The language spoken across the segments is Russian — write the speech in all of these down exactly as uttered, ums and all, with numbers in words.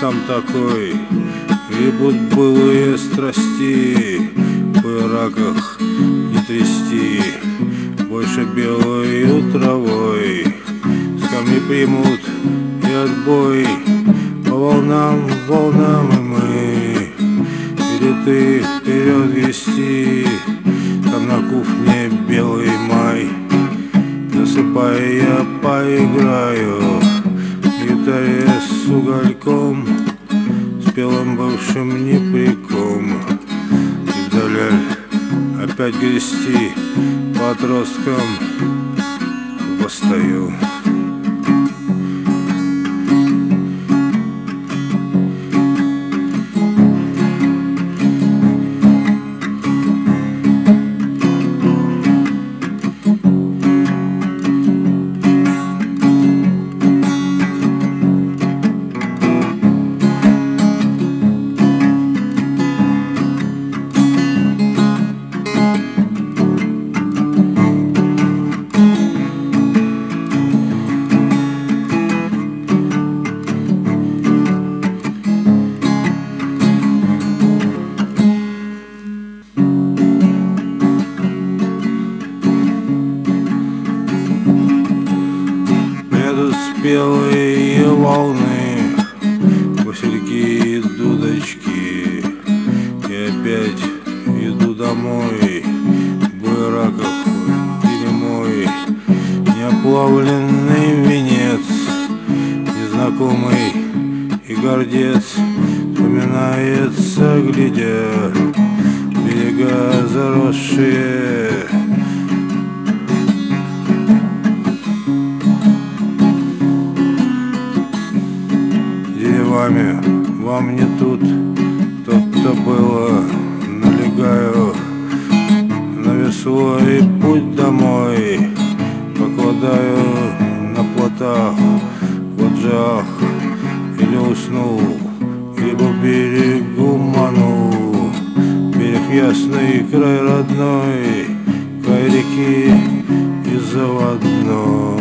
мехом такой, гребут былые страсти, в ираках не трясти, больше белою травой. С камней примут и отбой, по волнам, волнам и мы, или ты вперед вести, там на кухне белый май. Засыпая, я поиграю в гитаре с угольком, с белым бывшим неприком. И вдаль опять грести по отросткам восстаю. Белые волны, васильки и дудочки, и опять иду домой, в буераках или мой неоплавленный венец, незнакомый и гордец вспоминается, глядя берега заросшие. Вам не тут, тот-то было, налегаю на весло и путь домой покладаю на плотах, вот же ах, или уснул, либо в берегу манул. Берег ясный, край родной, край реки и заводной.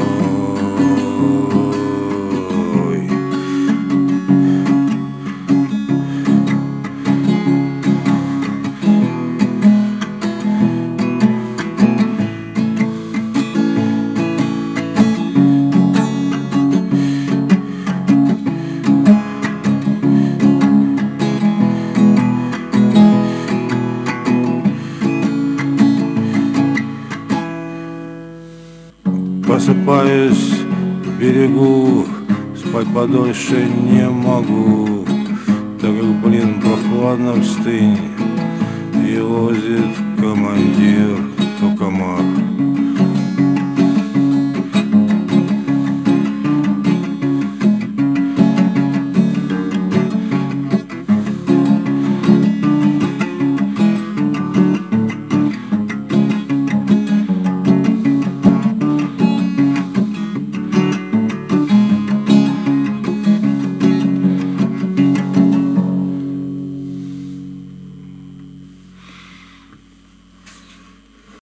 Просыпаюсь в берегу, спать подольше не могу, так как, блин, прохладно в стынь, и лозит командир токамак.